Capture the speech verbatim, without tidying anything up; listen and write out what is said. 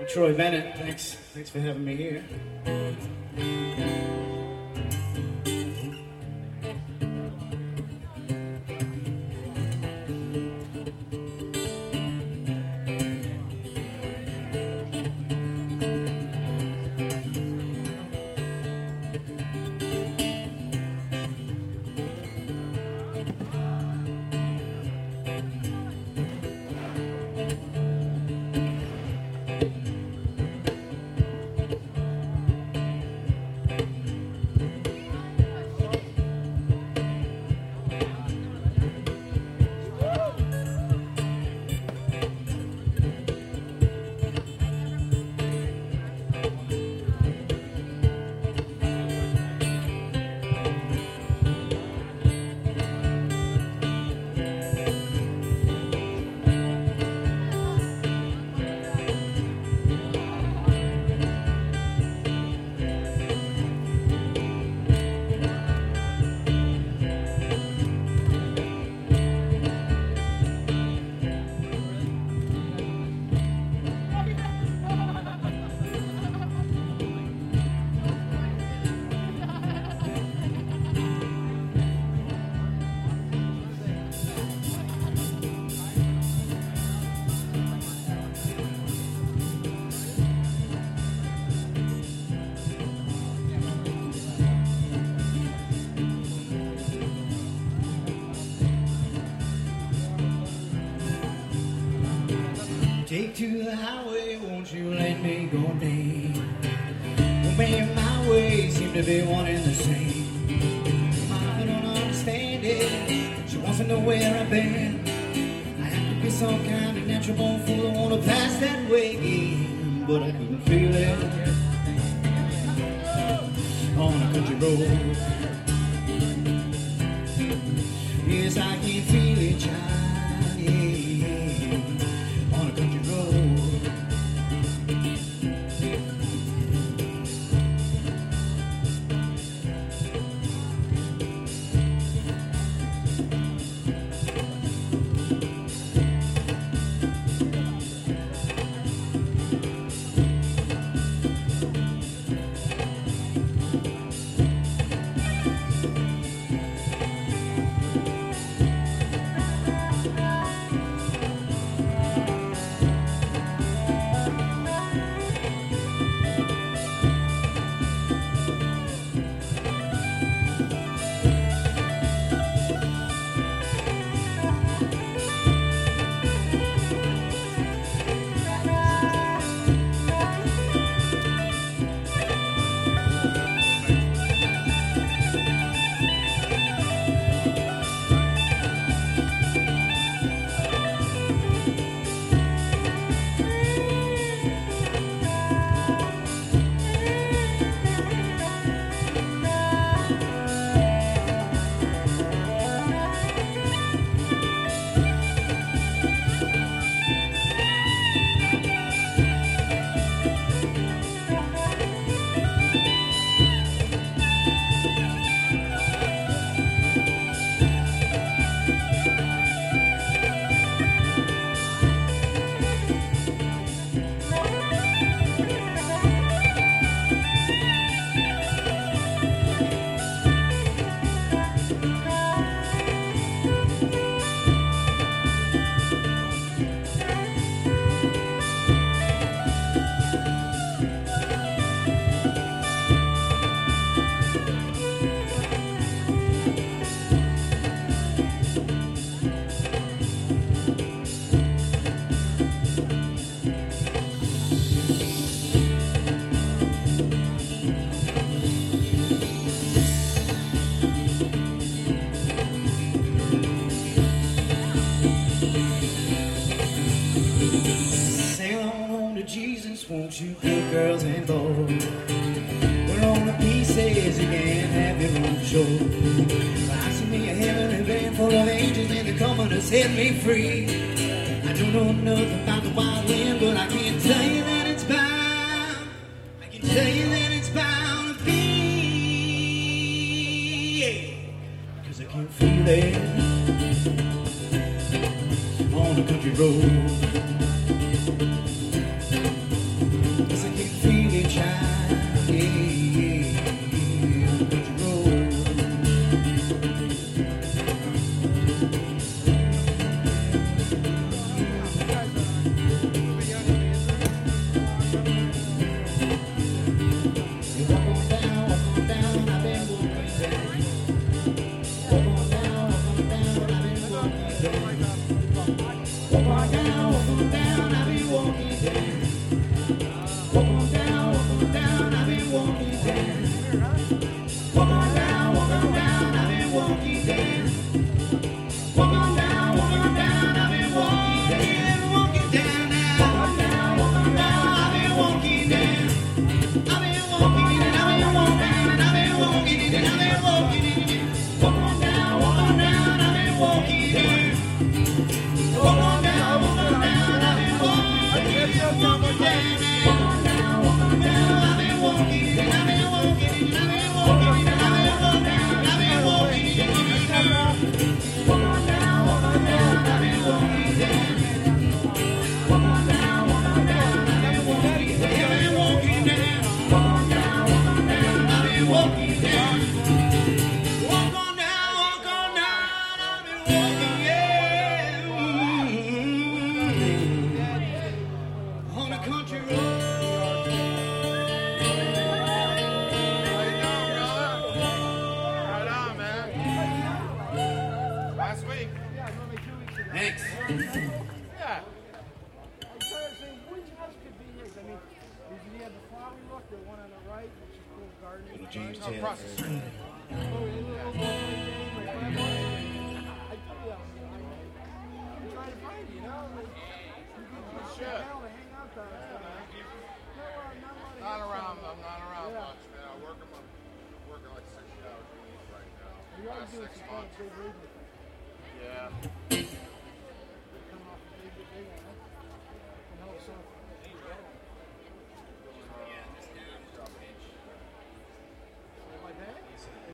Troy Bennett, thanks, thanks for having me here. Take to the highway, won't you let me go down? Well, man, my ways seem to be one and the same. I don't understand it. She wants to know where I've been. I have to be some kind of natural born fool. I want to pass that way, but I couldn't feel it on a country road. Yes, I can feel it, child, yeah, on a country road. Won't you good girls and boys? We're on the pieces, you can't have your own show. I see me a heavenly band full of angels and they're coming to set me free. I don't know nothing about the wild wind, but I can tell you that it's bound. I can tell you that it's bound to be. Yeah. Cause I can feel it on the country road. Thanks. Yeah. I'm trying to say which house could be his. I mean, did he have the flowery look, the one on the right, which is cool gardening? Little James garden? Taylor. Oh, a little game, like that one. I told you that one. I'm trying to find you, you know? Like, you could just sit down and hang out down there. Not around. I'm not around Yeah. much, man. I work them. I'm working like sixty hours a week right now. You ought to Last do six some kind of months. big reading. Yeah.